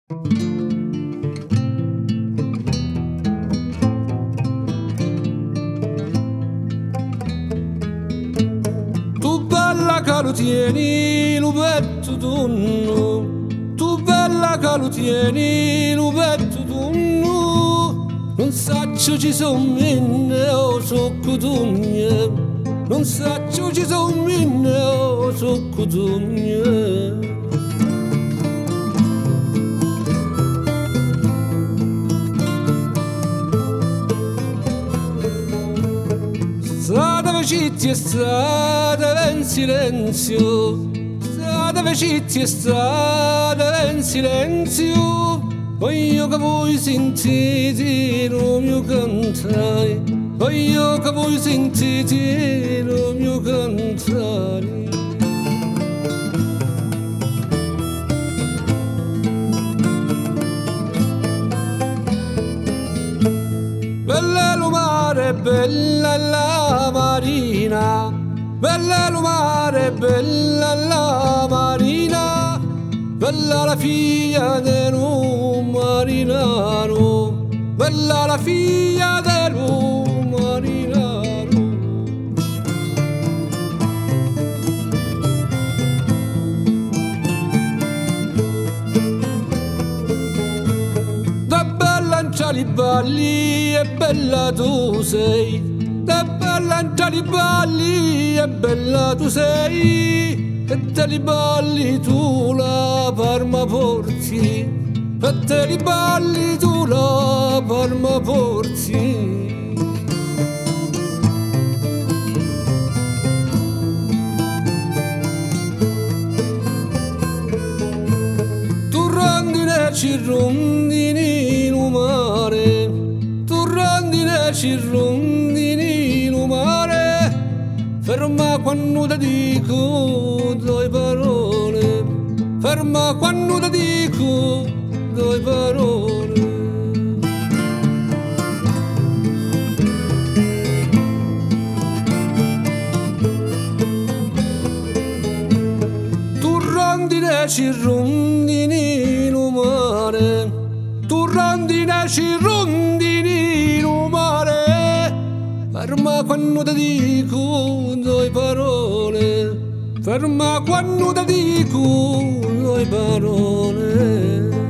Tu bella che lo tieni, lo petto tunno. Tu bella che lo tieni, lo petto tunno. Non saccio ci son minne o socco tugne. Non saccio ci son minne o socco tugne. Strada vecchia e strada in silenzio, strada vecchia e strada in silenzio. Voglio che voi sentite il mio cantare, voglio che voi sentite il mio cantare. Bella lo mare, bella la marina, bella lo mare, bella la marina, bella la figlia del marinaro, bella la figlia del marinaro. Da bella in balli e bella tu sei, da bella in balli e bella tu sei, e te li balli tu la Parma porti, e te li balli tu la Parma porti. Tu rondine ci rondini in mare, tu rondine ci rondini in mare, ferma quando ti dico due parole, ferma quando ti dico due parole. Tu rondine ci rondini in mare, tu rondine ci rondini in mare, ferma quando ti dico due parole, ferma quando ti dico due parole.